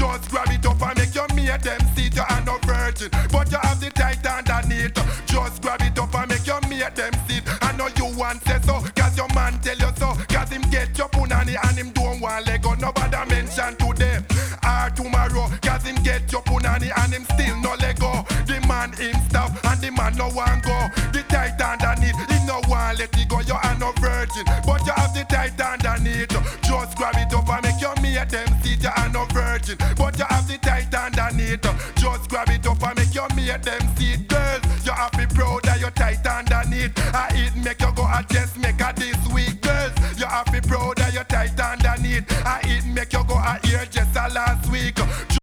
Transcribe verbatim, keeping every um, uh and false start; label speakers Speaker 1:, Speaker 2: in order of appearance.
Speaker 1: Just grab it up and make your mate them seat. You are no virgin, but you have the tight underneath. Just grab it up and make your mate them seat. I know you want say so, cause your man tell you so. Cause him get your punani and him don't want let go. Nobody mention today or tomorrow. Cause him get your punani and him still no let go. The man him stop and the man no want go. The tight underneath, he no want let it go. You are no virgin, but you have the tight underneath. Just grab it up and make your mate them seat. You are no virgin, but you have the tight underneath. Just grab it up and make your mate them seat. Girls, you have to be proud that you're tight underneath. I eat make you go a test maker this week. Girls, you have to be proud that you're tight underneath. I eat make you go a ear just a last week.